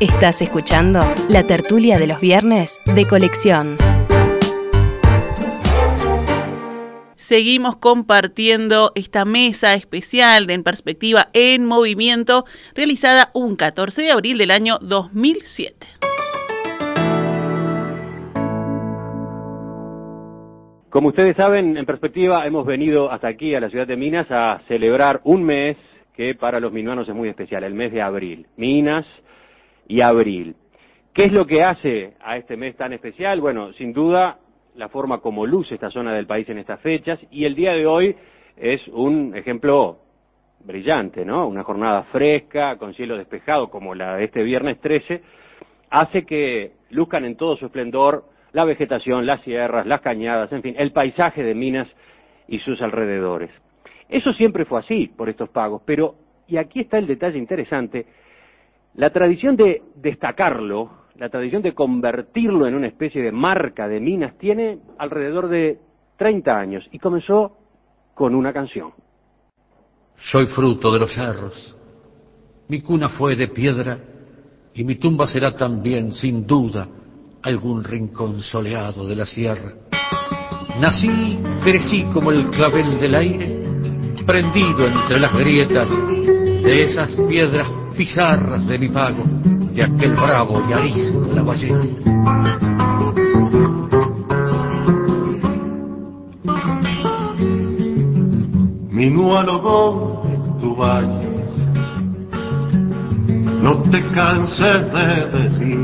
Estás escuchando la tertulia de los viernes de Colección. Seguimos compartiendo esta mesa especial de En Perspectiva en Movimiento, realizada un 14 de abril del año 2007. Como ustedes saben, En Perspectiva hemos venido hasta aquí, a la ciudad de Minas, a celebrar un mes que para los minuanos es muy especial, el mes de abril. Minas y abril. ¿Qué es lo que hace a este mes tan especial? Bueno, sin duda, la forma como luce esta zona del país en estas fechas, y el día de hoy es un ejemplo brillante, ¿no? Una jornada fresca, con cielo despejado, como la de este viernes 13, hace que luzcan en todo su esplendor la vegetación, las sierras, las cañadas, en fin, el paisaje de Minas y sus alrededores. Eso siempre fue así por estos pagos, pero, y aquí está el detalle interesante, la tradición de destacarlo, la tradición de convertirlo en una especie de marca de Minas tiene alrededor de 30 años y comenzó con una canción. Soy fruto de los cerros, mi cuna fue de piedra y mi tumba será también, sin duda, algún rincón soleado de la sierra. Nací, crecí como el clavel del aire, prendido entre las grietas de esas piedras pizarras de mi pago, de aquel bravo y arisco lavallero. Minuano, ¿dónde tú vayas? No te canses de decir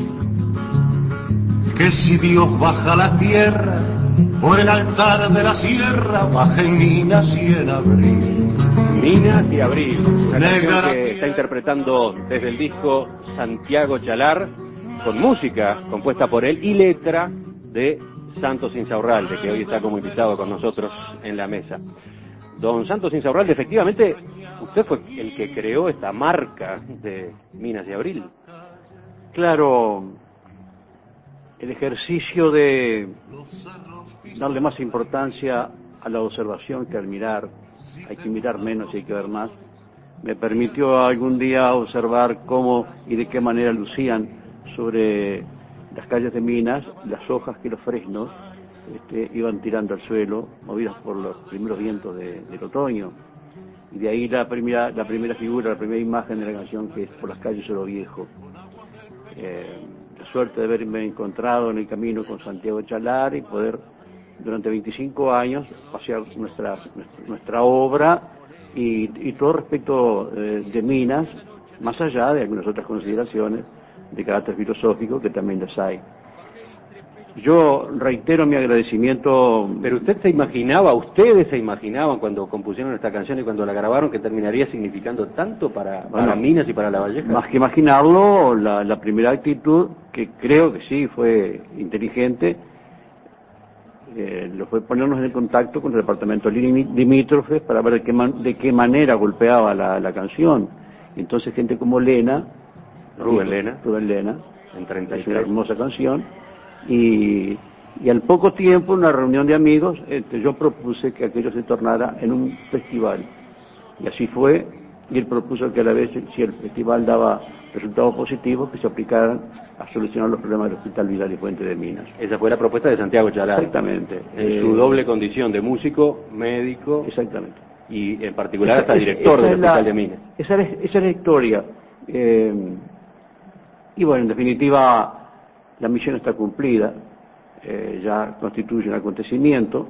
que si Dios baja la tierra, por el altar de la sierra, baja en Minas y en abril. Minas y abril, una canción que está interpretando desde el disco Santiago Chalar, con música compuesta por él y letra de Santos Insaurralde, que hoy está como invitado con nosotros en la mesa. Don Santos Insaurralde, efectivamente, usted fue el que creó esta marca de Minas y abril. Claro, el ejercicio de darle más importancia a la observación que al mirar, hay que mirar menos y hay que ver más, me permitió algún día observar cómo y de qué manera lucían sobre las calles de Minas las hojas que los fresnos iban tirando al suelo, movidas por los primeros vientos del otoño. Y de ahí la primera figura, la primera imagen de la canción, que es Por las calles de lo viejo. La suerte de haberme encontrado en el camino con Santiago Chalar y poder durante 25 años pasear nuestra obra y todo respecto de Minas, más allá de algunas otras consideraciones de carácter filosófico que también las hay. Yo reitero mi agradecimiento. Pero ustedes se imaginaban cuando compusieron esta canción y cuando la grabaron que terminaría significando tanto para Minas y para La Valleja. Más que imaginarlo, la primera actitud, que creo que sí fue inteligente, lo fue ponernos en contacto con el departamento limítrofe para ver de qué manera golpeaba la canción. Entonces gente como Rubén Lena, en 33, una hermosa canción, y al poco tiempo, en una reunión de amigos, yo propuse que aquello se tornara en un festival, y así fue, y él propuso que a la vez, si el festival daba resultados positivos, que se aplicaran a solucionar los problemas del Hospital Vidal y Fuente de Minas. Esa fue la propuesta de Santiago Chalar. Exactamente. En su doble condición de músico, médico. Exactamente. Y en particular hasta director del Hospital de Minas. Esa es la historia. Y bueno, en definitiva, la misión está cumplida. Ya constituye un acontecimiento.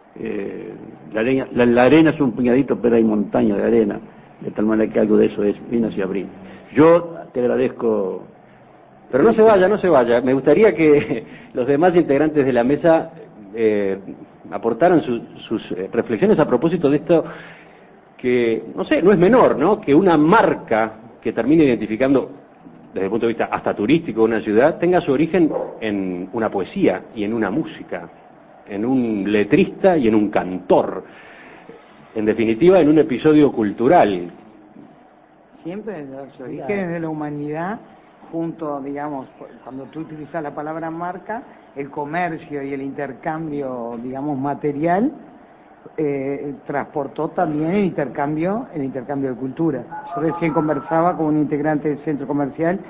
La arena es un puñadito, pero hay montaña de arena. De tal manera que algo de eso es Minas y abril. Yo te agradezco. Pero no se vaya. Me gustaría que los demás integrantes de la mesa aportaran sus reflexiones a propósito de esto que, no es menor, ¿no? Que una marca que termine identificando, desde el punto de vista hasta turístico, una ciudad, tenga su origen en una poesía y en una música, en un letrista y en un cantor. En definitiva, en un episodio cultural. Siempre los orígenes de la humanidad, junto, digamos, cuando tú utilizas la palabra marca, el comercio y el intercambio, digamos, material, transportó también el intercambio de cultura. Yo recién conversaba con un integrante del centro comercial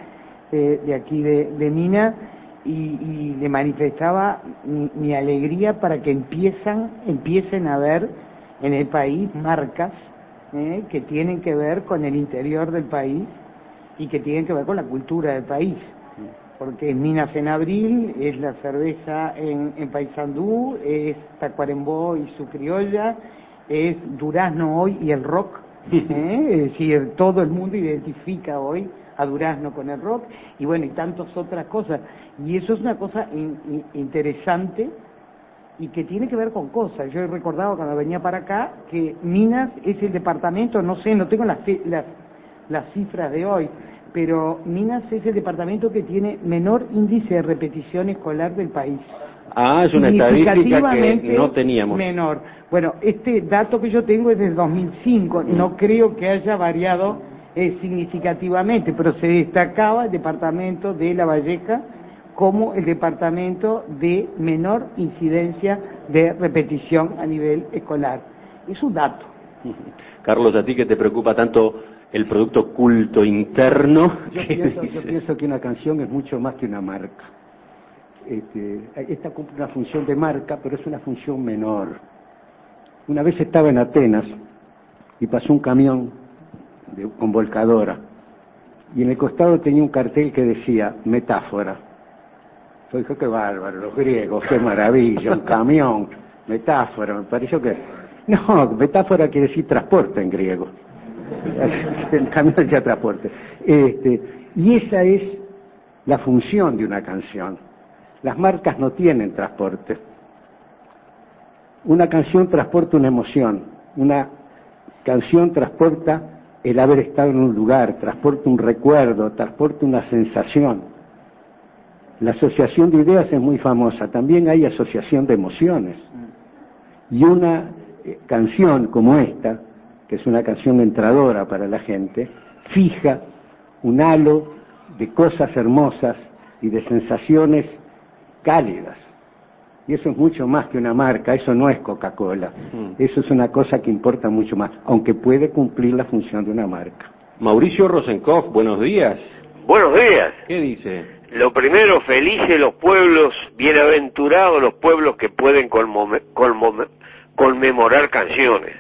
de aquí de Minas, y le manifestaba mi alegría para que empiecen a ver en el país marcas que tienen que ver con el interior del país y que tienen que ver con la cultura del país. Porque es Minas en abril, es la cerveza en Paysandú, es Tacuarembó y su criolla, es Durazno hoy y el rock. Es decir, todo el mundo identifica hoy a Durazno con el rock, y bueno, y tantas otras cosas. Y eso es una cosa interesante y que tiene que ver con cosas. Yo he recordado cuando venía para acá que Minas es el departamento, no sé, no tengo las cifras de hoy, pero Minas es el departamento que tiene menor índice de repetición escolar del país. Ah, es una estadística que no teníamos. Menor. Bueno, este dato que yo tengo es del 2005, no creo que haya variado significativamente, pero se destacaba el departamento de La Valleja como el departamento de menor incidencia de repetición a nivel escolar. Es un dato. Carlos, ¿a ti que te preocupa tanto el producto culto interno? Yo pienso que una canción es mucho más que una marca. Esta cumple una función de marca, pero es una función menor. Una vez estaba en Atenas y pasó un camión con volcadora, y en el costado tenía un cartel que decía metáfora. Yo dije, qué bárbaro, los griegos, qué maravilla, un camión, metáfora. Me pareció que... No, metáfora quiere decir transporte en griego. El camión decía transporte. Y esa es la función de una canción. Las marcas no tienen transporte. Una canción transporta una emoción, una canción transporta el haber estado en un lugar, transporta un recuerdo, transporta una sensación. La asociación de ideas es muy famosa, también hay asociación de emociones. Y una canción como esta, que es una canción entradora para la gente, fija un halo de cosas hermosas y de sensaciones cálidas. Y eso es mucho más que una marca, eso no es Coca-Cola. Eso es una cosa que importa mucho más, aunque puede cumplir la función de una marca. Mauricio Rosenkopf, buenos días. Buenos días. ¿Qué dice? Lo primero, felices los pueblos, bienaventurados los pueblos que pueden conmemorar canciones.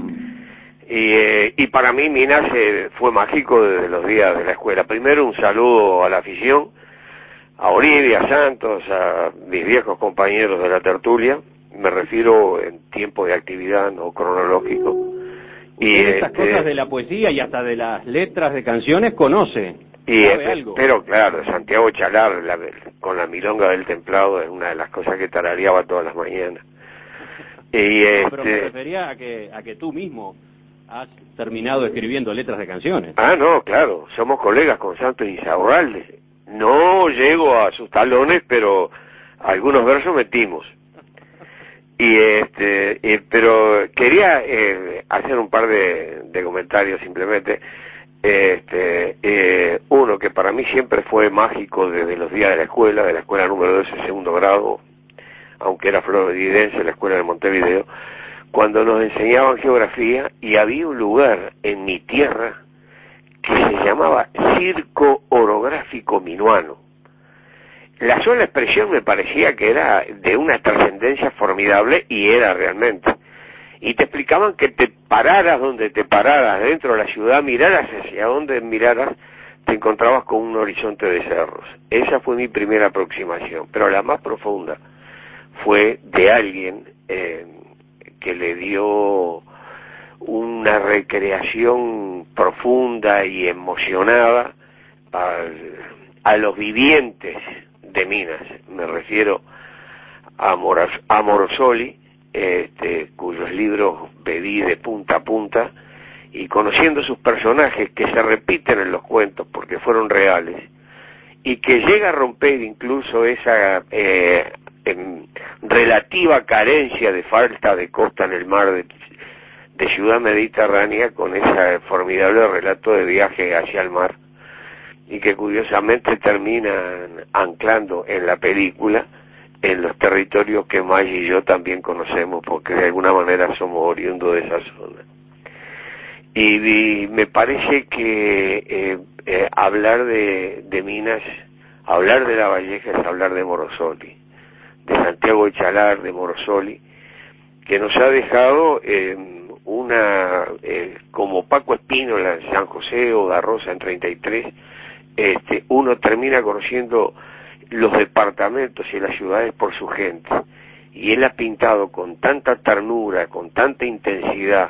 Y para mí Minas fue mágico desde los días de la escuela. Primero un saludo a la afición, a Olivia, a Santos, a mis viejos compañeros de la tertulia, me refiero en tiempo de actividad no cronológico. Y esas cosas de la poesía y hasta de las letras de canciones conoce. Pero claro, Santiago Chalar con la milonga del templado es una de las cosas que tarareaba todas las mañanas. Pero me refería a que tú mismo has terminado escribiendo letras de canciones. Ah, no, claro, somos colegas con Santos Insaurralde. No llego a sus talones, pero algunos versos metimos. Pero quería hacer un par de comentarios simplemente. Uno que para mí siempre fue mágico desde los días de la escuela número 12, segundo grado, aunque era floridense, la escuela de Montevideo, cuando nos enseñaban geografía, y había un lugar en mi tierra que se llamaba Circo Orográfico Minuano. La sola expresión me parecía que era de una trascendencia formidable, y era realmente. Y te explicaban que te pararas donde te pararas dentro de la ciudad, miraras hacia donde miraras, te encontrabas con un horizonte de cerros. Esa fue mi primera aproximación, pero la más profunda fue de alguien que le dio una recreación profunda y emocionada a los vivientes de Minas. Me refiero a Morosoli, cuyos libros bebí de punta a punta, y conociendo sus personajes que se repiten en los cuentos porque fueron reales, y que llega a romper incluso esa relativa carencia de falta de costa en el mar de ciudad mediterránea, con ese formidable relato de viaje hacia el mar, y que curiosamente terminan anclando en la película en los territorios que Maggi y yo también conocemos, porque de alguna manera somos oriundos de esa zona. Y me parece que hablar de Minas, hablar de La Valleja es hablar de Morosoli, de Santiago Echalar, de Morosoli, que nos ha dejado como Paco Espínola en San José o Da Rosa en 33, uno termina conociendo los departamentos y las ciudades por su gente, y él ha pintado con tanta ternura, con tanta intensidad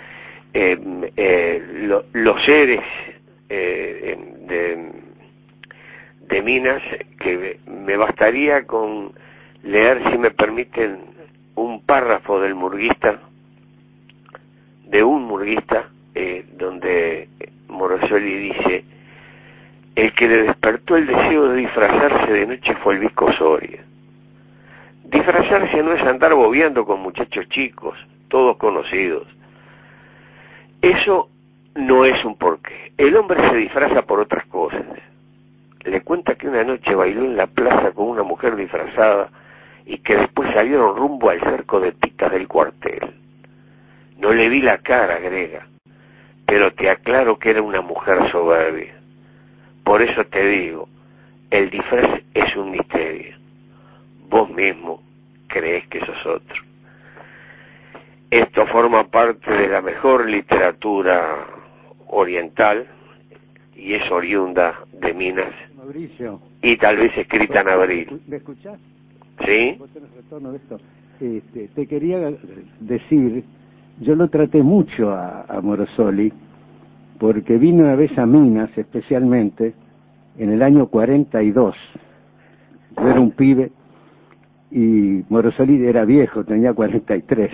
los seres de Minas, que me bastaría con leer, si me permiten, un párrafo de un murguista, donde Morosoli dice: el que le despertó el deseo de disfrazarse de noche fue el Visco Soria. Disfrazarse no es andar bobeando con muchachos chicos, todos conocidos. Eso no es un porqué. El hombre se disfraza por otras cosas. Le cuenta que una noche bailó en la plaza con una mujer disfrazada y que después salieron rumbo al cerco de picas del cuartel. No le vi la cara, agrega, pero te aclaro que era una mujer soberbia. Por eso te digo, el disfraz es un misterio. Vos mismo creés que sos otro. Esto forma parte de la mejor literatura oriental y es oriunda de Minas. Mauricio. Y tal vez escrita en abril. ¿Me escuchás? ¿Sí? ¿Vos tenés retorno de esto? Te quería decir, yo lo traté mucho a Morosoli, porque vino una vez a Minas, especialmente, en el año 42. Yo era un pibe, y Morosoli era viejo, tenía 43.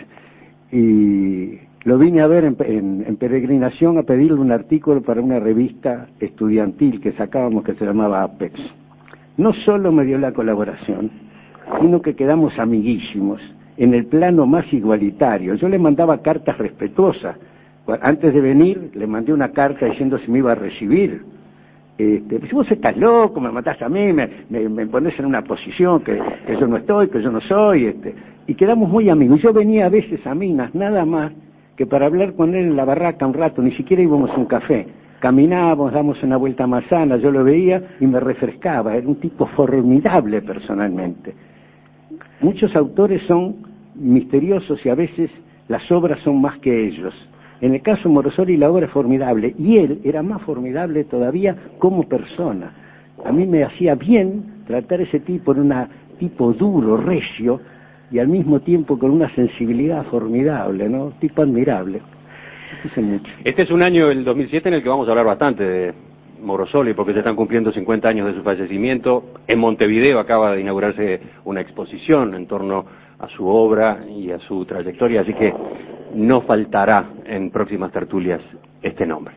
Y lo vine a ver en peregrinación a pedirle un artículo para una revista estudiantil que sacábamos, que se llamaba Apex. No solo me dio la colaboración, sino que quedamos amiguísimos, en el plano más igualitario. Yo le mandaba cartas respetuosas. Antes de venir, le mandé una carta diciendo si me iba a recibir. Si vos estás loco, me matás a mí, me pones en una posición que yo no estoy, que yo no soy, y quedamos muy amigos. Yo venía a veces a Minas, nada más que para hablar con él en la barraca un rato, ni siquiera íbamos a un café. Caminábamos, damos una vuelta a Massana, yo lo veía y me refrescaba. Era un tipo formidable personalmente. Muchos autores son misteriosos y a veces las obras son más que ellos. En el caso de Morosoli la obra es formidable, y él era más formidable todavía como persona. A mí me hacía bien tratar a ese tipo, en un tipo duro, recio, y al mismo tiempo con una sensibilidad formidable, ¿no? Tipo admirable. Este es un año, el 2007, en el que vamos a hablar bastante de Morosoli, porque se están cumpliendo 50 años de su fallecimiento. En Montevideo acaba de inaugurarse una exposición en torno a su obra y a su trayectoria, así que no faltará en próximas tertulias este nombre.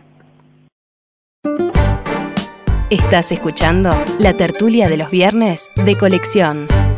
Estás escuchando la tertulia de los viernes de Colección.